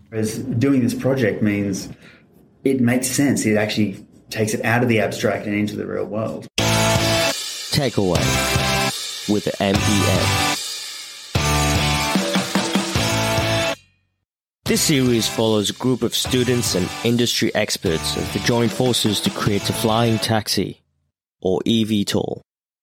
Whereas doing this project means it makes sense. It actually takes it out of the abstract and into the real world. Takeaway with the MEF. This series follows a group of students and industry experts as they join forces to create a flying taxi, or eVTOL.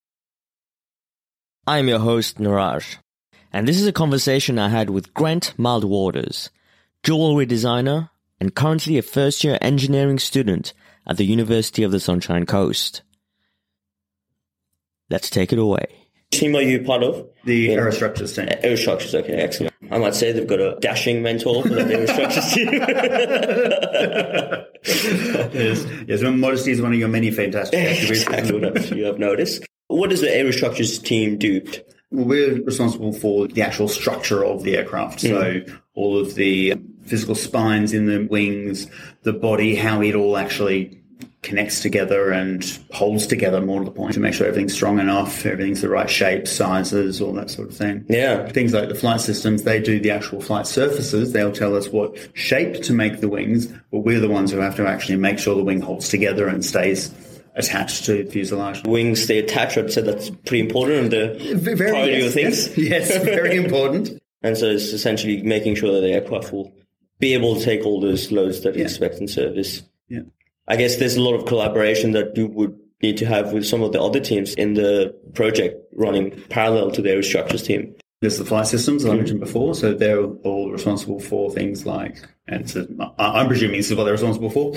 I am your host, Niraj, and this is a conversation I had with Grant Mildwaters, jewelry designer and currently a first-year engineering student at the University of the Sunshine Coast. Let's take it away. Team are you part of? The Aerostructures team. Aerostructures, okay, excellent. I might say they've got a dashing mentor for the Aerostructures team. Yes, modesty is one of your many fantastic attributes. Exactly what you have noticed. What does the Aerostructures team do? Well, we're responsible for the actual structure of the aircraft. So all of the physical spines in the wings, the body, how it all actually connects together and holds together, more to the point, to make sure everything's strong enough, everything's the right shape, sizes, all that sort of thing. Yeah. Things like the flight systems, they do the actual flight surfaces. They'll tell us what shape to make the wings, but we're the ones who have to actually make sure the wing holds together and stays attached to the fuselage. Wings stay attached, I'd say that's pretty important in the priority of things. Yes, very important. And so it's essentially making sure that the aircraft will be able to take all those loads that you expect in service. Yeah. I guess there's a lot of collaboration that you would need to have with some of the other teams in the project running parallel to the Aerostructures team. There's the flight systems, as I mentioned before, so they're all responsible for things like, and so I'm presuming this is what they're responsible for,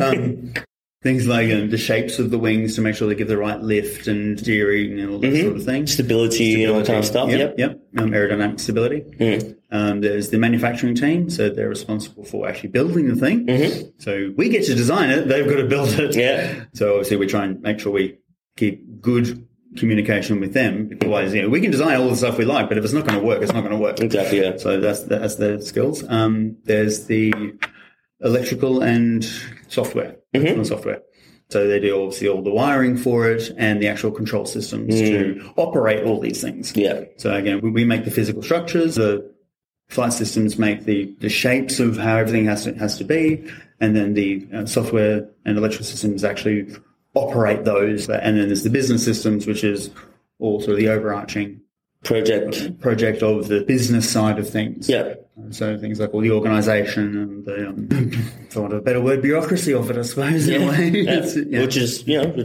things like the shapes of the wings to make sure they give the right lift and steering and all that sort of thing. Stability and all that kind of stuff. Yep. Aerodynamic stability. There's the manufacturing team, so they're responsible for actually building the thing. So we get to design it, they've got to build it. Yeah. So obviously we try and make sure we keep good communication with them. Otherwise, we can design all the stuff we like, but if it's not going to work, it's not going to work. Exactly, yeah. So that's their skills. There's the electrical and software. Software. So they do obviously all the wiring for it and the actual control systems to operate all these things. Yeah. So again, we make the physical structures. The flight systems make the shapes of how everything has to be, and then the software and electrical systems actually operate those. And then there's the business systems, which is all sort of the overarching project of the business side of things. Yeah. So things like all the organisation and the, for want of a better word, bureaucracy of it, I suppose, in a way. Which is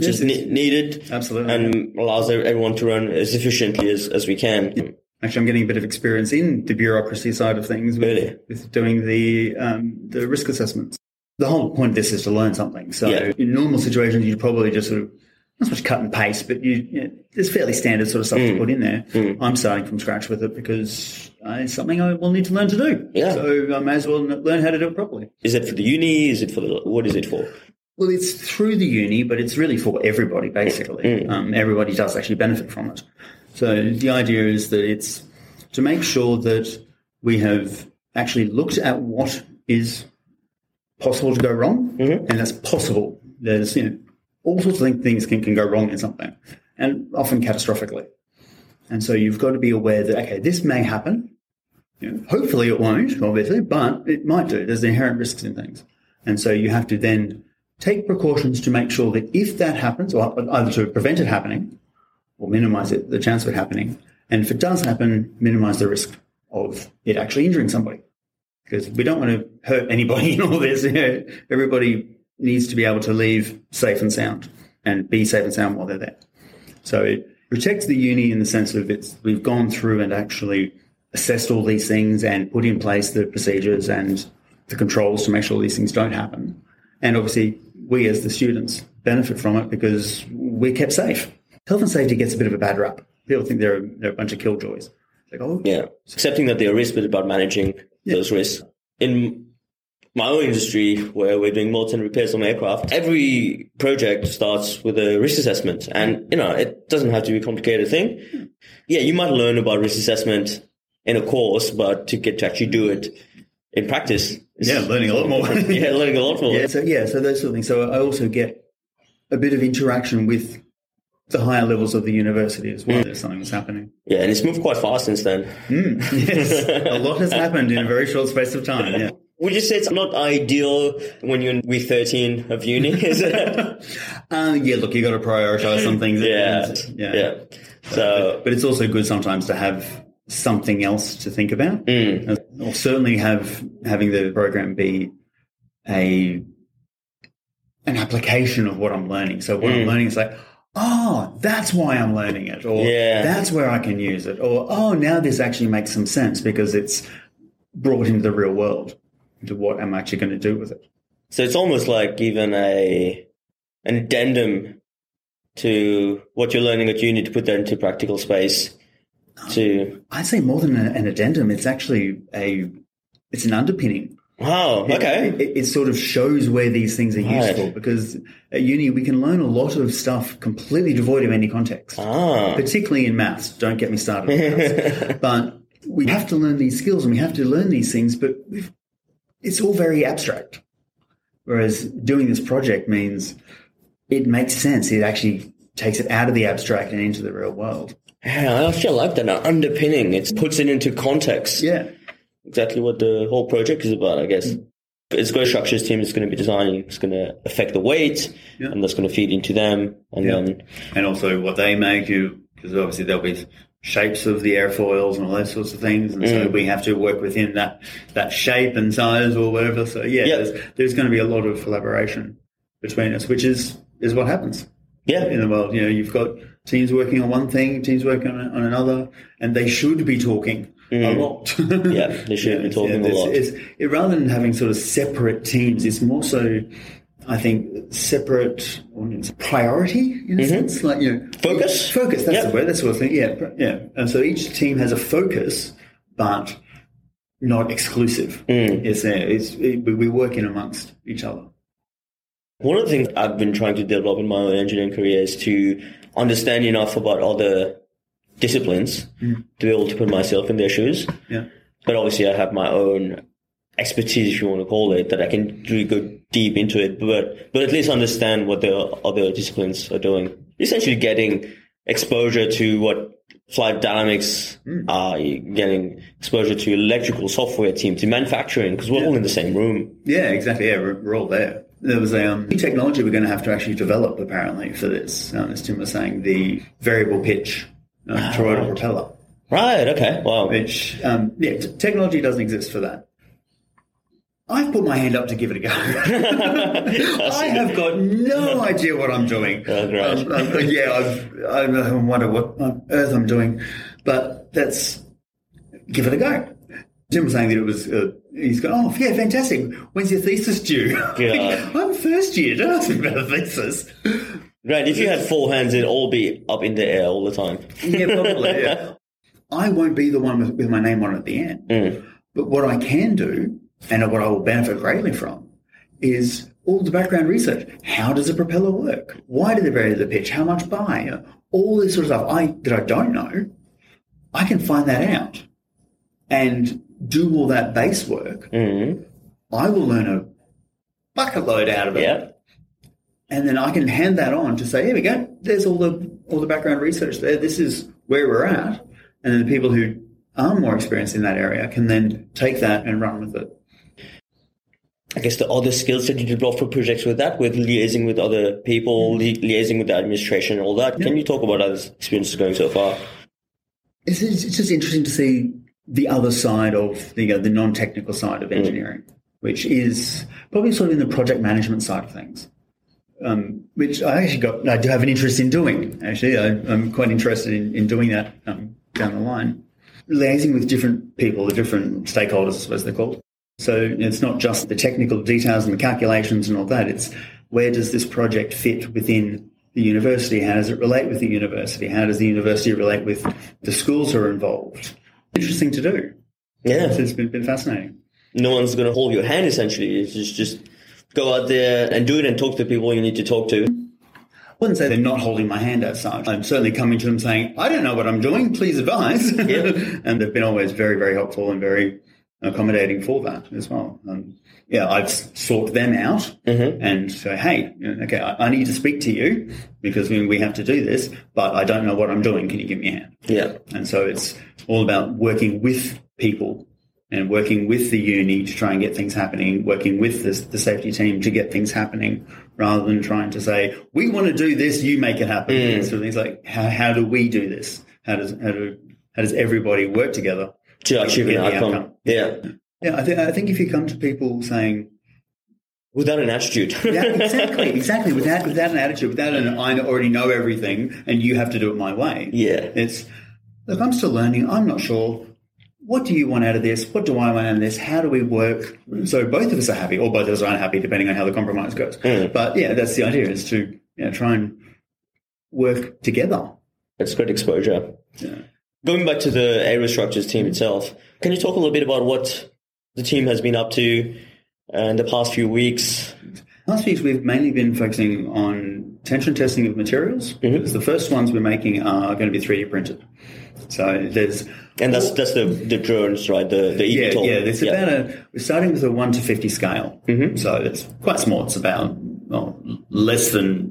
needed. Absolutely. And allows everyone to run as efficiently as we can. Yeah. Actually, I'm getting a bit of experience in the bureaucracy side of things with doing the risk assessments. The whole point of this is to learn something. So in normal situations, you'd probably just sort of, not so much cut and paste, but there's fairly standard sort of stuff to put in there. I'm starting from scratch with it because it's something I will need to learn to do. Yeah. So I may as well learn how to do it properly. Is it for the uni? What is it for? Well, it's through the uni, but it's really for everybody, basically. Everybody does actually benefit from it. So the idea is that it's to make sure that we have actually looked at what is possible to go wrong, and that's possible. There's, all sorts of things can go wrong in something, and often catastrophically. And so you've got to be aware that, okay, this may happen. Hopefully it won't, obviously, but it might do. There's inherent risks in things. And so you have to then take precautions to make sure that if that happens, or either to prevent it happening or minimize the chance of it happening, and if it does happen, minimize the risk of it actually injuring somebody. Because we don't want to hurt anybody in all this. Everybody needs to be able to leave safe and sound and be safe and sound while they're there. So it protects the uni in the sense of we've gone through and actually assessed all these things and put in place the procedures and the controls to make sure these things don't happen. And obviously, we as the students benefit from it because we're kept safe. Health and safety gets a bit of a bad rap. People think they're a bunch of killjoys. It's like, accepting that there are risks, but about managing those risks. In my own industry, where we're doing mods and repairs on aircraft, every project starts with a risk assessment. And, it doesn't have to be a complicated thing. Yeah, you might learn about risk assessment in a course, but to get to actually do it in practice. Learning a lot more. Learning a lot more. So those sort of things. So I also get a bit of interaction with the higher levels of the university as well. There's something that's happening. Yeah, and it's moved quite fast since then. Yes, a lot has happened in a very short space of time. Yeah. would you say it's not ideal when you're in week 13 of uni? Is it? Yeah, look, you got to prioritize some things. Yeah. So, but it's also good sometimes to have something else to think about. Or certainly having the program be an application of what I'm learning. So what I'm learning is like, oh, that's why I'm learning it, or that's where I can use it, or oh, now this actually makes some sense because it's brought into the real world, into what I'm actually going to do with it. So it's almost like even an addendum to what you're learning at uni to put that into practical space. I'd say more than an addendum, it's actually it's an underpinning. Wow, okay. It sort of shows where these things are useful, because at uni we can learn a lot of stuff completely devoid of any context, particularly in maths. Don't get me started on maths. But we have to learn these skills and we have to learn these things, but it's all very abstract. Whereas doing this project means it makes sense. It actually takes it out of the abstract and into the real world. Yeah, I actually like that. Underpinning, it puts it into context. Yeah. Exactly what the whole project is about, I guess. It's got a structures team that's going to be designing. It's going to affect the weight, and that's going to feed into them. And also what they make you, because obviously there'll be shapes of the airfoils and all those sorts of things, and so we have to work within that shape and size or whatever. So there's going to be a lot of collaboration between us, which is what happens. Yeah, in the world, you've got teams working on one thing, teams working on another, and they should be talking a lot. They should be talking a lot. Rather than having sort of separate teams, it's more so, I think, separate priority in a sense, like focus. Focus. That's the word. That's what I think. Yeah. And so each team has a focus, but not exclusive. We work in amongst each other. One of the things I've been trying to develop in my own engineering career is to understand enough about other disciplines to be able to put myself in their shoes. Yeah. But obviously I have my own expertise, if you want to call it, that I can really go deep into it, but at least understand what the other disciplines are doing. Essentially getting exposure to what flight dynamics are, getting exposure to electrical software team, to manufacturing, because we're all in the same room. Yeah, exactly. Yeah, we're all there. There was a new technology we're going to have to actually develop, apparently, for this. As Tim was saying, the variable pitch toroidal propeller. Right, okay, wow. Which, technology doesn't exist for that. I've put my hand up to give it a go. I have got no idea what I'm doing. Oh, great. I wonder what on earth I'm doing. But give it a go. Tim was saying that it was, he's going, oh, yeah, fantastic. When's your thesis due? I'm first year. Don't ask me about a thesis. Right, if you had four hands, it'd all be up in the air all the time. Yeah, probably, yeah. I won't be the one with my name on it at the end. But what I can do, and what I will benefit greatly from, is all the background research. How does a propeller work? Why do they vary the pitch? How much by? All this sort of stuff that I don't know, I can find that out and do all that base work. I will learn a bucket load out of it. Yeah. And then I can hand that on to say, here we go, there's all the background research there. This is where we're at. And then the people who are more experienced in that area can then take that and run with it. I guess the other skills that you develop for projects with liaising with other people, liaising with the administration and all that. Can you talk about how this experience is going so far? It's just interesting to see the other side of the non-technical side of engineering, which is probably sort of in the project management side of things, which I do have an interest in doing. Actually, I'm quite interested in doing that down the line. Liaising with different people, the different stakeholders, I suppose they're called. So it's not just the technical details and the calculations and all that. It's where does this project fit within the university? How does it relate with the university? How does the university relate with the schools who are involved? Interesting to do. Yeah. So it's been fascinating. No one's going to hold your hand, essentially. It's just go out there and do it and talk to the people you need to talk to. I wouldn't say they're not holding my hand as such. I'm certainly coming to them saying, I don't know what I'm doing, please advise. Yeah. And they've been always very, very helpful and very accommodating for that as well. I've sought them out and say, hey, okay, I need to speak to you because we have to do this, but I don't know what I'm doing. Can you give me a hand? Yeah. And so it's all about working with people and working with the uni to try and get things happening, working with the safety team to get things happening, rather than trying to say, we want to do this, you make it happen. So things like, how do we do this? How does everybody work together to achieve an outcome? Yeah. Yeah, I think if you come to people saying, without an attitude. Yeah, exactly. Without an attitude, without an I already know everything and you have to do it my way. Yeah. It's, look, I'm still learning. I'm not sure. What do you want out of this? What do I want out of this? How do we work? So both of us are happy, or both of us are unhappy, depending on how the compromise goes. But yeah, that's the idea, is to try and work together. It's good exposure. Yeah. Going back to the aerostructures team itself, can you talk a little bit about what the team has been up to in the past few weeks? Last week, we've mainly been focusing on tension testing of materials. Because the first ones we're making are going to be 3D printed. So there's... And that's the drones, right? The eVTOL. Yeah. It's about we're starting with a 1 to 50 scale. So it's quite small. It's about less than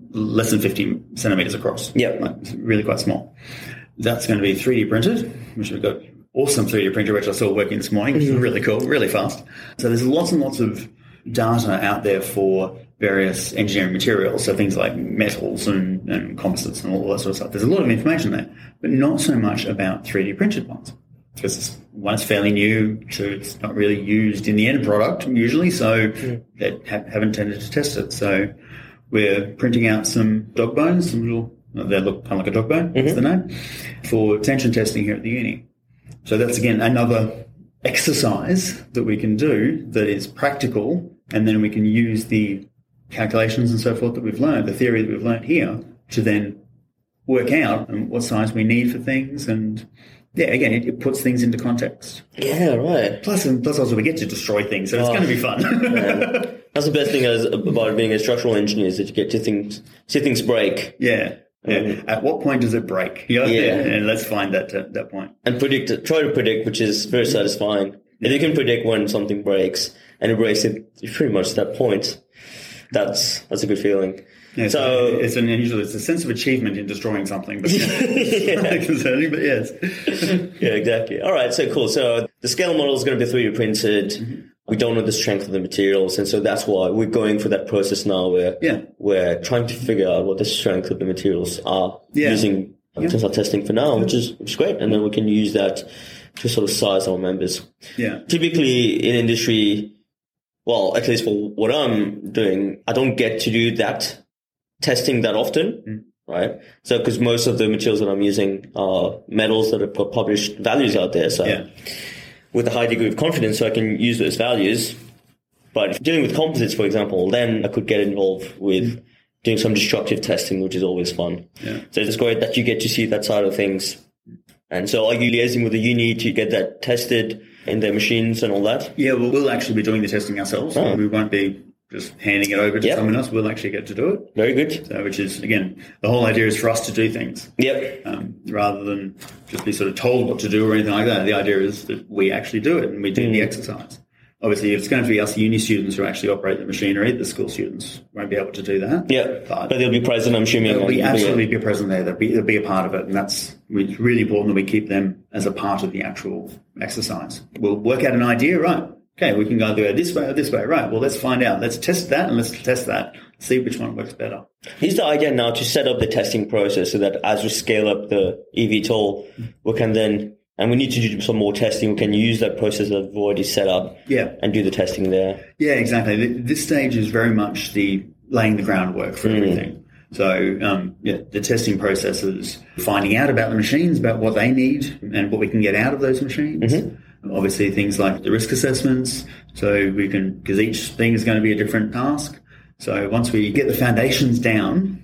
50 centimeters across. Yeah. It's really quite small. That's going to be 3D printed, which we've got awesome 3D printer, which I saw working this morning, which is really cool, really fast. So there's lots and lots of data out there for various engineering materials, so things like metals and composites and all that sort of stuff. There's a lot of information there, but not so much about 3D printed ones, because one, it's fairly new, two, it's not really used in the end product usually, so they haven't tended to test it. So we're printing out some dog bones, some little, they look kind of like a dog bone, that's the name, for tension testing here at the uni. So that's, again, another exercise that we can do that is practical, and then we can use the calculations and so forth that we've learned, the theory that we've learned here, to then work out what size we need for things. And yeah, again, it puts things into context. Yeah, right. Plus also we get to destroy things, so it's going to be fun. That's the best thing about being a structural engineer, is that you get to see things break. Yeah. At what point does it break? And let's find that point. And try to predict, which is very satisfying. If you can predict when something breaks and it breaks at pretty much that point, that's a good feeling. Yeah, so it's a sense of achievement in destroying something, but concerning, but yes. Yeah, exactly. All right, so cool. So the scale model is going to be 3D printed. We don't know the strength of the materials, and so that's why we're going for that process now where we're trying to figure out what the strength of the materials are using tensile testing for now, which is great. And then we can use that to sort of size our members. Yeah. Typically in industry, well, at least for what I'm doing, I don't get to do that testing that often, right? So, because most of the materials that I'm using are metals that have got published values out there. So with a high degree of confidence, so I can use those values. But if dealing with composites, for example, then I could get involved with doing some destructive testing, which is always fun. Yeah. So it's great that you get to see that side of things. And so are you liaising with the uni to get that tested in their machines and all that? Yeah, well, we'll actually be doing the testing ourselves. Oh. We won't be just handing it over to someone else. We'll actually get to do it. Very good. So, which is, again, the whole idea is for us to do things. Yep. Rather than just be sort of told what to do or anything like that. The idea is that we actually do it and we do the exercise. Obviously, if it's going to be us uni students who actually operate the machinery, the school students won't be able to do that. Yeah, but they'll be present, I'm assuming. They'll absolutely be present there. They'll be a part of it, and it's really important that we keep them as a part of the actual exercise. We'll work out an idea, right? Okay, we can go do it this way or this way, right? Well, let's find out. Let's test that and let's test that. See which one works better. Here's the idea now to set up the testing process so that as we scale up the eVTOL, we can then... And we need to do some more testing. We can use that process that we've already set up and do the testing there. Yeah, exactly. This stage is very much the laying the groundwork for everything. So, the testing process is finding out about the machines, about what they need and what we can get out of those machines. Obviously, things like the risk assessments. So we can, because each thing is going to be a different task. So once we get the foundations down,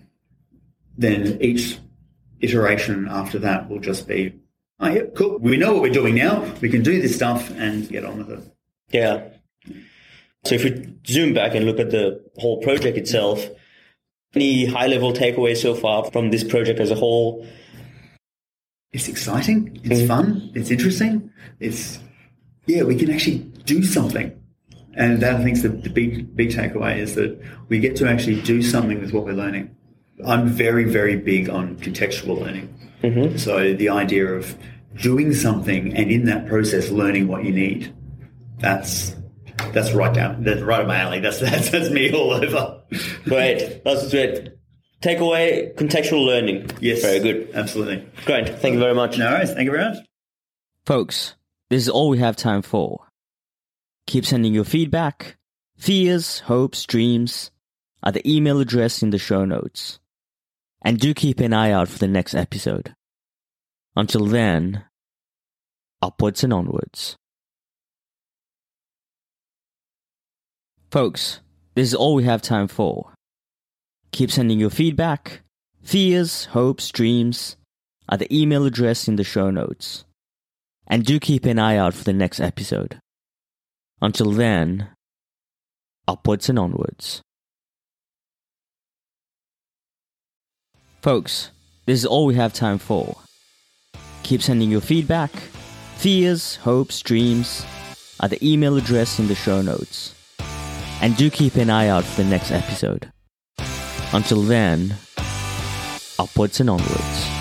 then each iteration after that will just be, oh, yeah, cool. We know what we're doing now. We can do this stuff and get on with it. Yeah. So if we zoom back and look at the whole project itself, any high-level takeaways so far from this project as a whole? It's exciting. It's fun. It's interesting. We can actually do something. And that, I think, is the big takeaway, is that we get to actually do something with what we're learning. I'm very, very big on contextual learning. So the idea of doing something and in that process learning what you need. That's right up my alley. That's me all over. Great. That's great. Takeaway, contextual learning. Yes. Very good. Absolutely. Great. Thank you very much. No worries. Thank you very much. Folks, this is all we have time for. Keep sending your feedback, fears, hopes, dreams at the email address in the show notes. And do keep an eye out for the next episode. Until then, upwards and onwards. Folks, this is all we have time for. Keep sending your feedback, fears, hopes, dreams at the email address in the show notes. And do keep an eye out for the next episode. Until then, upwards and onwards. Folks, this is all we have time for. Keep sending your feedback, fears, hopes, dreams at the email address in the show notes. And do keep an eye out for the next episode. Until then, upwards and onwards.